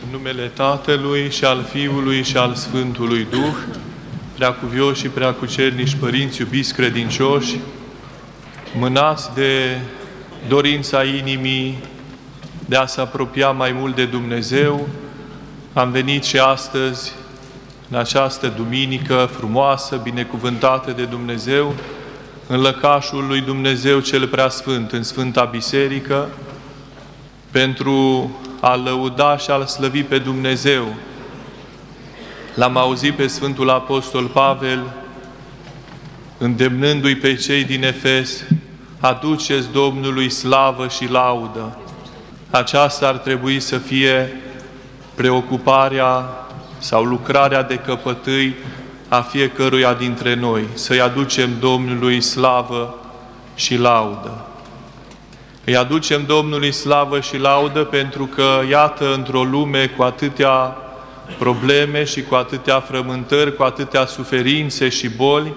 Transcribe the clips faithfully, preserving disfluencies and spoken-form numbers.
În numele Tatălui și al Fiului și al Sfântului Duh, preacuvioși și preacucernici părinți, iubiți credincioși, mânați de dorința inimii de a se apropia mai mult de Dumnezeu, am venit și astăzi, în această duminică frumoasă, binecuvântată de Dumnezeu, în lăcașul lui Dumnezeu cel Preasfânt, în Sfânta Biserică, pentru a lăuda și a-L slăvi pe Dumnezeu. L-am auzit pe Sfântul Apostol Pavel, îndemnându-i pe cei din Efes: aduceți Domnului slavă și laudă. Aceasta ar trebui să fie preocuparea sau lucrarea de căpătâi a fiecăruia dintre noi, să-i aducem Domnului slavă și laudă. Îi aducem Domnului slavă și laudă pentru că, iată, într-o lume cu atâtea probleme și cu atâtea frământări, cu atâtea suferințe și boli,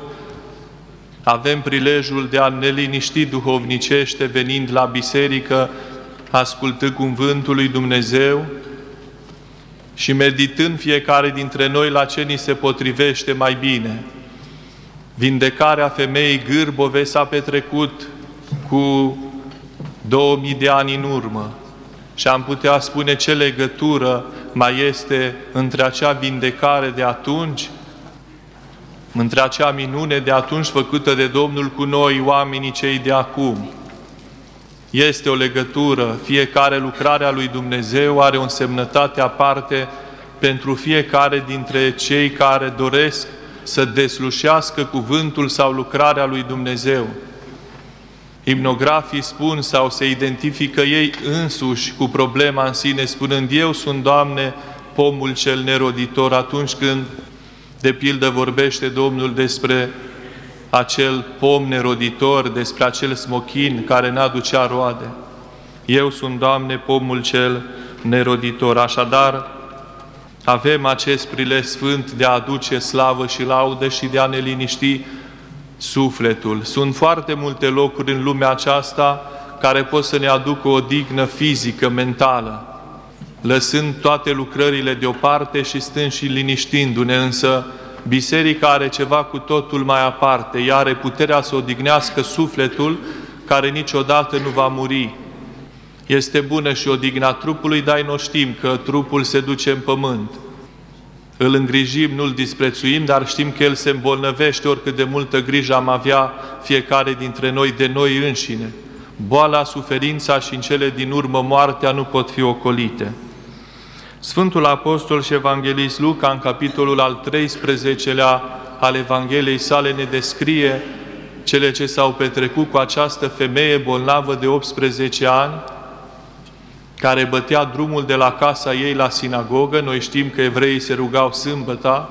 avem prilejul de a ne liniști duhovnicește venind la biserică, ascultând cuvântul lui Dumnezeu și meditând fiecare dintre noi la ce ni se potrivește mai bine. Vindecarea femeii gârbove s-a petrecut cu două mii de ani în urmă și am putea spune ce legătură mai este între acea vindecare de atunci, între acea minune de atunci făcută de Domnul cu noi, oamenii cei de acum. Este o legătură, fiecare lucrare a lui Dumnezeu are o însemnătate aparte pentru fiecare dintre cei care doresc să deslușească cuvântul sau lucrarea lui Dumnezeu. Imnografii spun sau se identifică ei însuși cu problema în sine, spunând: eu sunt, Doamne, pomul cel neroditor, atunci când, de pildă, vorbește Domnul despre acel pom neroditor, despre acel smochin care n-aducea roade. Eu sunt, Doamne, pomul cel neroditor. Așadar, avem acest prilej sfânt de a aduce slavă și laudă și de a ne liniști sufletul. Sunt foarte multe locuri în lumea aceasta care pot să ne aducă o odihnă fizică, mentală, lăsând toate lucrările deoparte și stând și liniștindu-ne, însă biserica are ceva cu totul mai aparte. Ea are puterea să odihnească sufletul care niciodată nu va muri. Este bună și odihna trupului, dar noi știm că trupul se duce în pământ. Îl îngrijim, nu-l disprețuim, dar știm că el se îmbolnăvește oricât de multă grijă am avea fiecare dintre noi de noi înșine. Boala, suferința și în cele din urmă moartea nu pot fi ocolite. Sfântul Apostol și Evanghelist Luca, în capitolul al treisprezecelea al Evangheliei sale, ne descrie cele ce s-au petrecut cu această femeie bolnavă de optsprezece ani, care bătea drumul de la casa ei la sinagogă. Noi știm că evreii se rugau sâmbăta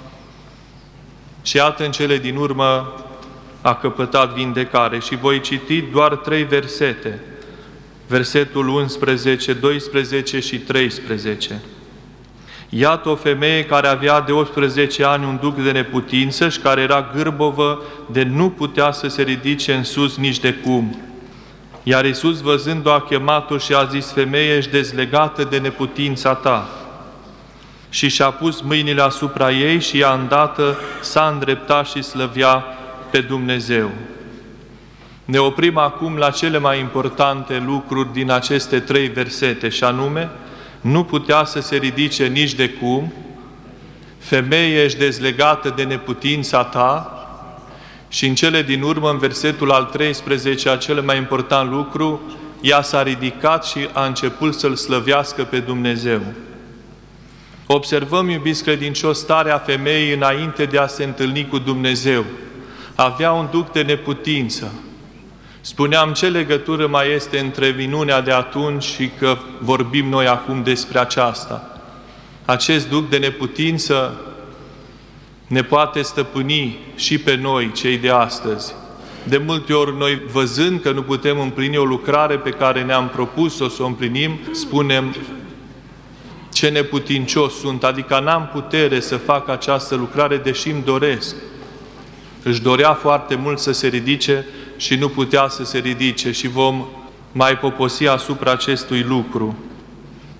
și iată, în cele din urmă a căpătat vindecare. Și voi citi doar trei versete. Versetul unsprezece, doisprezece și treisprezece. Iată o femeie care avea de optsprezece ani un duc de neputință și care era gârbovă de nu putea să se ridice în sus nici de cum. Iar Iisus, văzând-o, a chemat-o și a zis: femeie, ești dezlegată de neputința ta. Și și-a pus mâinile asupra ei și ea îndată s-a îndreptat și slăvea pe Dumnezeu. Ne oprim acum la cele mai importante lucruri din aceste trei versete, și anume, nu putea să se ridice nici de cum, femeie, ești dezlegată de neputința ta, și în cele din urmă, în versetul al treisprezecelea, cel mai important lucru, ea s-a ridicat și a început să-L slăvească pe Dumnezeu. Observăm, iubiți credincioși, starea femeii înainte de a se întâlni cu Dumnezeu. Avea un duc de neputință. Spuneam, ce legătură mai este între minunea de atunci și că vorbim noi acum despre aceasta? Acest duc de neputință ne poate stăpâni și pe noi, cei de astăzi. De multe ori noi, văzând că nu putem împlini o lucrare pe care ne-am propus-o să o împlinim, spunem: ce neputincios sunt, adică n-am putere să fac această lucrare, deși îmi doresc. Își dorea foarte mult să se ridice și nu putea să se ridice, și vom mai poposi asupra acestui lucru.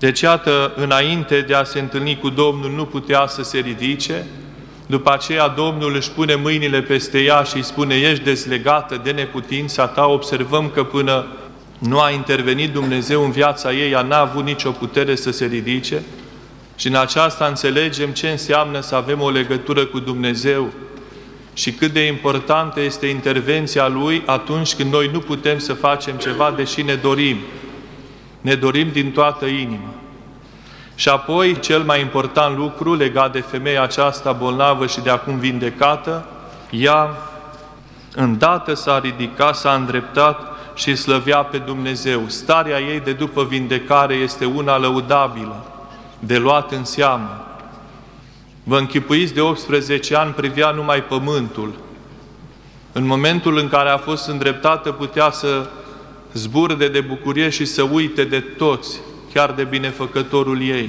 Deci, iată, înainte de a se întâlni cu Domnul, nu putea să se ridice. După aceea, Domnul își pune mâinile peste ea și îi spune: ești dezlegată de neputința ta. Observăm că până nu a intervenit Dumnezeu în viața ei, ea n-a avut nicio putere să se ridice. Și în aceasta înțelegem ce înseamnă să avem o legătură cu Dumnezeu și cât de importantă este intervenția Lui atunci când noi nu putem să facem ceva, deși ne dorim. Ne dorim din toată inima. Și apoi, cel mai important lucru legat de femeia aceasta bolnavă și de acum vindecată, ea, îndată s-a ridicat, s-a îndreptat și slăvea pe Dumnezeu. Starea ei de după vindecare este una lăudabilă, de luat în seamă. Vă închipuiți, de optsprezece ani privea numai pământul. În momentul în care a fost îndreptată, putea să zburde de bucurie și să uite de toți, chiar de binefăcătorul ei.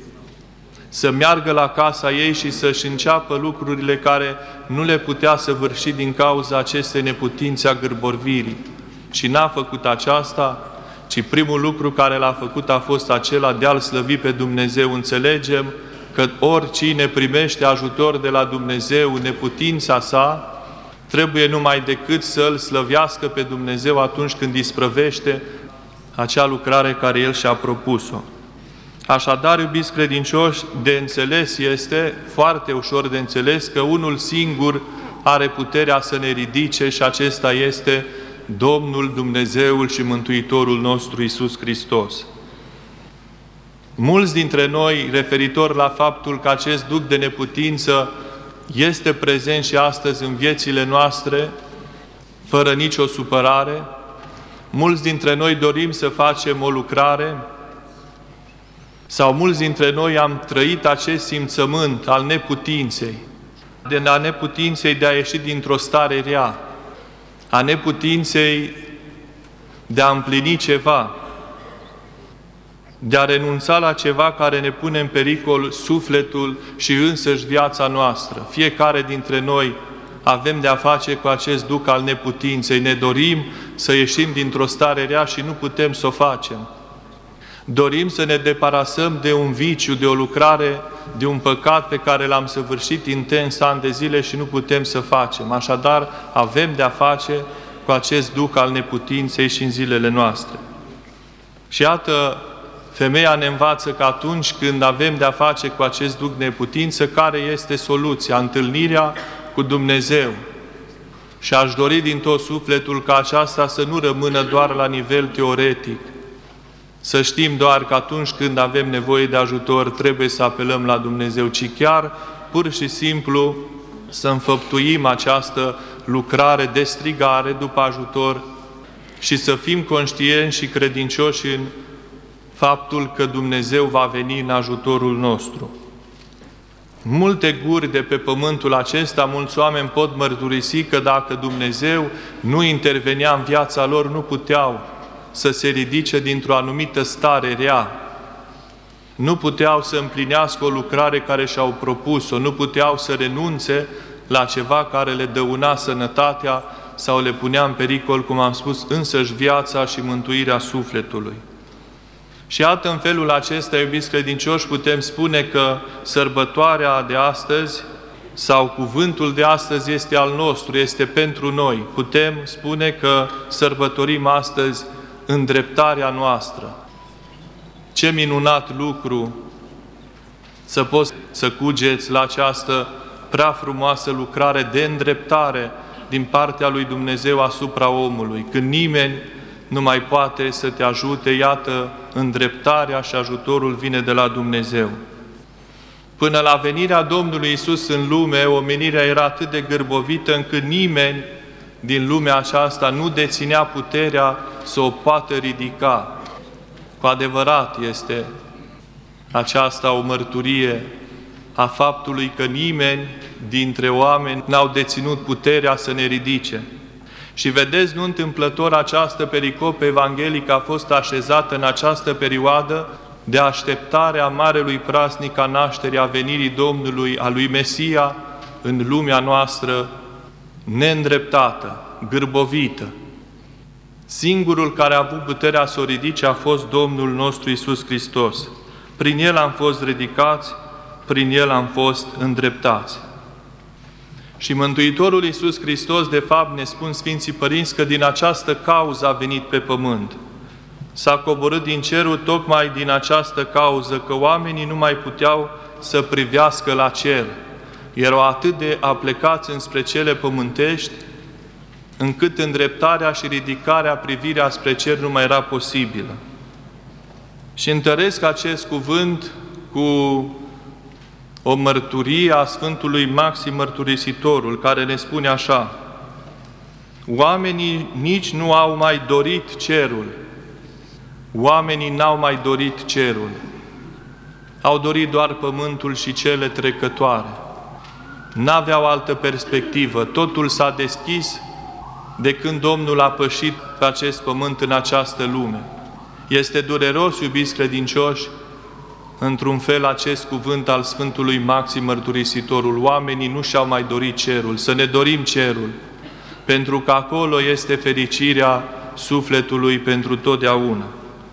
Să meargă la casa ei și să-și înceapă lucrurile care nu le putea săvârși din cauza acestei neputințe a gârborvirii. Și n-a făcut aceasta, ci primul lucru care l-a făcut a fost acela de a-L slăvi pe Dumnezeu. Înțelegem că oricine primește ajutor de la Dumnezeu, neputința sa, trebuie numai decât să Îl slăvească pe Dumnezeu atunci când isprăvește acea lucrare care El și-a propus-o. Așadar, iubiți credincioși, de înțeles este, foarte ușor de înțeles, că unul singur are puterea să ne ridice și acesta este Domnul Dumnezeul și Mântuitorul nostru Iisus Hristos. Mulți dintre noi, referitor la faptul că acest duc de neputință este prezent și astăzi în viețile noastre, fără nicio supărare, mulți dintre noi dorim să facem o lucrare, sau mulți dintre noi am trăit acest simțământ al neputinței, de a neputinței de a ieși dintr-o stare rea, a neputinței de a împlini ceva, de a renunța la ceva care ne pune în pericol sufletul și însăși viața noastră. Fiecare dintre noi avem de a face cu acest duc al neputinței. Ne dorim să ieșim dintr-o stare rea și nu putem să o facem. Dorim să ne deparasăm de un viciu, de o lucrare, de un păcat pe care l-am săvârșit intens ani de zile și nu putem să facem. Așadar, avem de a face cu acest duc al neputinței și în zilele noastre. Și iată, femeia ne învață că atunci când avem de a face cu acest duc de neputință, care este soluția? Întâlnirea cu Dumnezeu. Și aș dori din tot sufletul ca aceasta să nu rămână doar la nivel teoretic. Să știm doar că atunci când avem nevoie de ajutor, trebuie să apelăm la Dumnezeu, ci chiar, pur și simplu, să înfăptuim această lucrare de strigare după ajutor și să fim conștienți și credincioși în faptul că Dumnezeu va veni în ajutorul nostru. Multe guri de pe pământul acesta, mulți oameni pot mărturisi că dacă Dumnezeu nu intervenea în viața lor, nu puteau să se ridice dintr-o anumită stare rea. Nu puteau să împlinească o lucrare care și-au propus-o, nu puteau să renunțe la ceva care le dăuna sănătatea sau le punea în pericol, cum am spus, însăși viața și mântuirea sufletului. Și iată, în felul acesta, iubiți credincioși, putem spune că sărbătoarea de astăzi sau cuvântul de astăzi este al nostru, este pentru noi. Putem spune că sărbătorim astăzi îndreptarea noastră. Ce minunat lucru să poți să cugeți la această prea frumoasă lucrare de îndreptare din partea lui Dumnezeu asupra omului. Când nimeni nu mai poate să te ajute, iată, îndreptarea și ajutorul vine de la Dumnezeu. Până la venirea Domnului Iisus în lume, omenirea era atât de gârbovită încât nimeni din lumea aceasta nu deținea puterea să o poată ridica. Cu adevărat este aceasta o mărturie a faptului că nimeni dintre oameni n-au deținut puterea să ne ridice. Și vedeți, nu întâmplător, această pericopă evanghelică a fost așezată în această perioadă de așteptare a marelui praznic a nașterii, a venirii Domnului, a lui Mesia în lumea noastră neîndreptată, gârbovită. Singurul care a avut puterea să o ridice a fost Domnul nostru Iisus Hristos. Prin El am fost ridicați, prin El am fost îndreptați. Și Mântuitorul Iisus Hristos, de fapt, ne spun Sfinții Părinți că din această cauză a venit pe pământ. S-a coborât din cerul tocmai din această cauză, că oamenii nu mai puteau să privească la cer. Erau atât de aplecați înspre cele pământești, încât îndreptarea și ridicarea, privirea spre cer nu mai era posibilă. Și întăresc acest cuvânt cu o mărturie a Sfântului Maxim Mărturisitorul, care ne spune așa: oamenii nici nu au mai dorit cerul. Oamenii n-au mai dorit cerul. Au dorit doar pământul și cele trecătoare. N-aveau altă perspectivă. Totul s-a deschis de când Domnul a pășit pe acest pământ în această lume. Este dureros, iubiți credincioși, într-un fel acest cuvânt al Sfântului Maxim Mărturisitorul. Oamenii nu și-au mai dorit cerul, să ne dorim cerul, pentru că acolo este fericirea sufletului pentru totdeauna.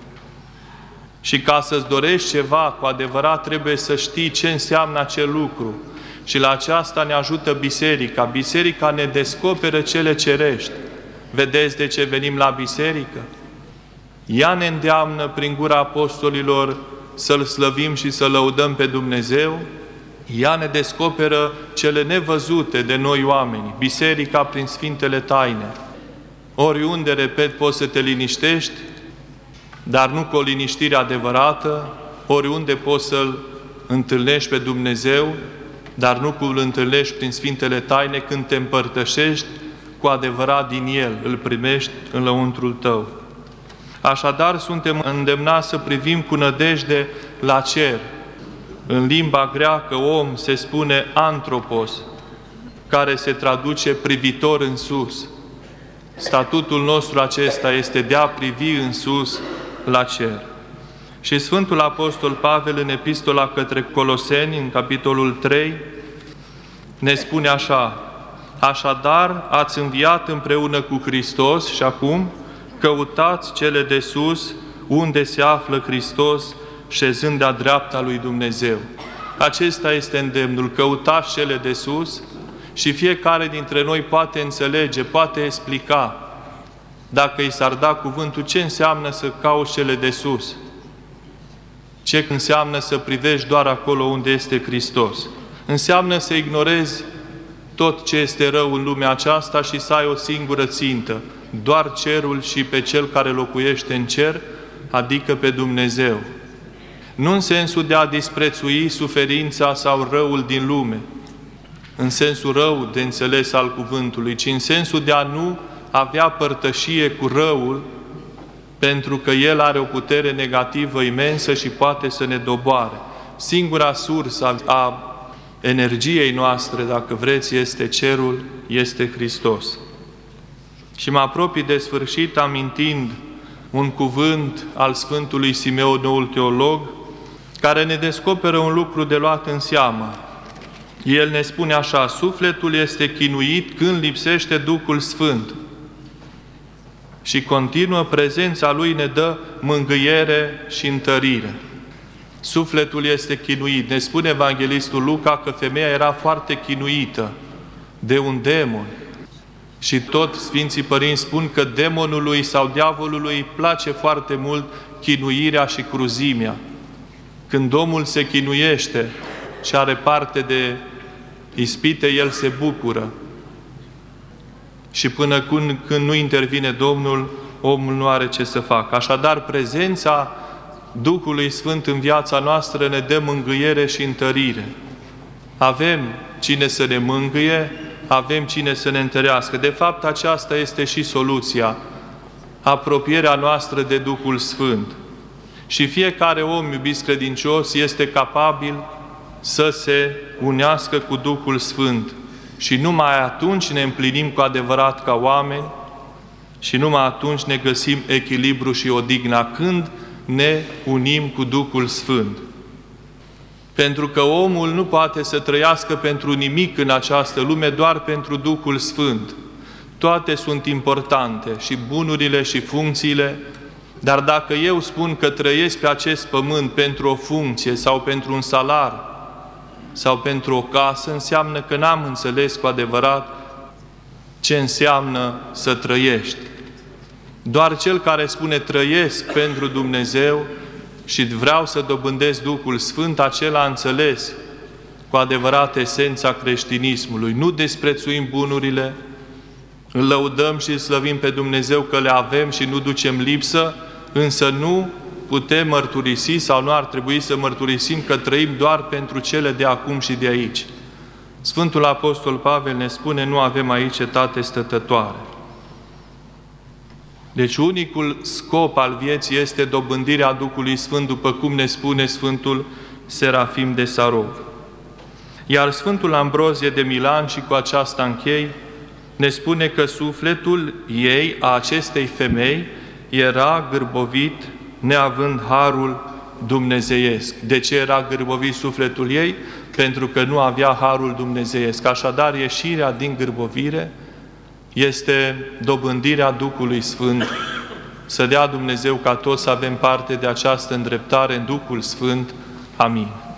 Și ca să-ți dorești ceva cu adevărat, trebuie să știi ce înseamnă acel lucru. Și la aceasta ne ajută Biserica. Biserica ne descoperă cele cerești. Vedeți de ce venim la biserică? Ea ne îndeamnă prin gura apostolilor să-L slăvim și să lăudăm pe Dumnezeu. Ea ne descoperă cele nevăzute de noi oameni. Biserica prin Sfintele Taine. Oriunde, repet, poți să te liniștești, dar nu cu o liniștire adevărată. Oriunde poți să-L întâlnești pe Dumnezeu, dar nu cum îl întâlnești prin Sfintele Taine, când te împărtășești cu adevărat din El, îl primești în lăuntrul tău. Așadar, suntem îndemnați să privim cu nădejde la cer. În limba greacă, om se spune antropos, care se traduce privitor în sus. Statutul nostru acesta este de a privi în sus la cer. Și Sfântul Apostol Pavel, în Epistola către Coloseni, în capitolul trei, ne spune așa: așadar, ați înviat împreună cu Hristos și acum căutați cele de sus, unde se află Hristos, șezând de-a dreapta lui Dumnezeu. Acesta este îndemnul: căutați cele de sus, și fiecare dintre noi poate înțelege, poate explica, dacă i s-ar da cuvântul, ce înseamnă să cauți cele de sus. Ce înseamnă să privești doar acolo unde este Hristos? Înseamnă să ignorezi tot ce este rău în lumea aceasta și să ai o singură țintă, doar cerul și pe Cel care locuiește în cer, adică pe Dumnezeu. Nu în sensul de a disprețui suferința sau răul din lume, în sensul rău de înțeles al cuvântului, ci în sensul de a nu avea părtășie cu răul, pentru că el are o putere negativă imensă și poate să ne doboare. Singura sursă a energiei noastre, dacă vreți, este cerul, este Hristos. Și mă apropii de sfârșit amintind un cuvânt al Sfântului Simeon, noul teolog, care ne descoperă un lucru de luat în seamă. El ne spune așa: sufletul este chinuit când lipsește Duhul Sfânt. Și continuă, prezența Lui ne dă mângâiere și întărire. Sufletul este chinuit. Ne spune Evanghelistul Luca că femeia era foarte chinuită de un demon. Și tot Sfinții Părinți spun că demonului sau diavolului îi place foarte mult chinuirea și cruzimea. Când omul se chinuiește și are parte de ispite, el se bucură. Și până când, când nu intervine Domnul, omul nu are ce să facă. Așadar, prezența Duhului Sfânt în viața noastră ne dă mângâiere și întărire. Avem cine să ne mângâie, avem cine să ne întărească. De fapt, aceasta este și soluția, apropierea noastră de Duhul Sfânt. Și fiecare om, iubiți credincios, este capabil să se unească cu Duhul Sfânt. Și numai atunci ne împlinim cu adevărat ca oameni și numai atunci ne găsim echilibru și odihna, când ne unim cu Duhul Sfânt. Pentru că omul nu poate să trăiască pentru nimic în această lume, doar pentru Duhul Sfânt. Toate sunt importante, și bunurile și funcțiile, Dar dacă eu spun că trăiesc pe acest pământ pentru o funcție sau pentru un salar sau pentru o casă, înseamnă că n-am înțeles cu adevărat ce înseamnă să trăiești. Doar cel care spune trăiesc pentru Dumnezeu și vreau să dobândesc Duhul Sfânt, acela a înțeles cu adevărat esența creștinismului. Nu desprețuim bunurile, îl lăudăm și îl slăvim pe Dumnezeu că le avem și nu ducem lipsă, însă nu putem mărturisi sau nu ar trebui să mărturisim că trăim doar pentru cele de acum și de aici. Sfântul Apostol Pavel ne spune, nu avem aici cetate stătătoare. Deci unicul scop al vieții este dobândirea Duhului Sfânt, după cum ne spune Sfântul Serafim de Sarov. Iar Sfântul Ambrozie de Milan, și cu aceasta închei, ne spune că sufletul ei, a acestei femei, era gârbovit neavând harul dumnezeiesc. De ce era gârbovit sufletul ei? Pentru că nu avea harul dumnezeiesc. Așadar, ieșirea din gârbovire este dobândirea Duhului Sfânt. Să dea Dumnezeu ca toți să avem parte de această îndreptare în Duhul Sfânt. Amin.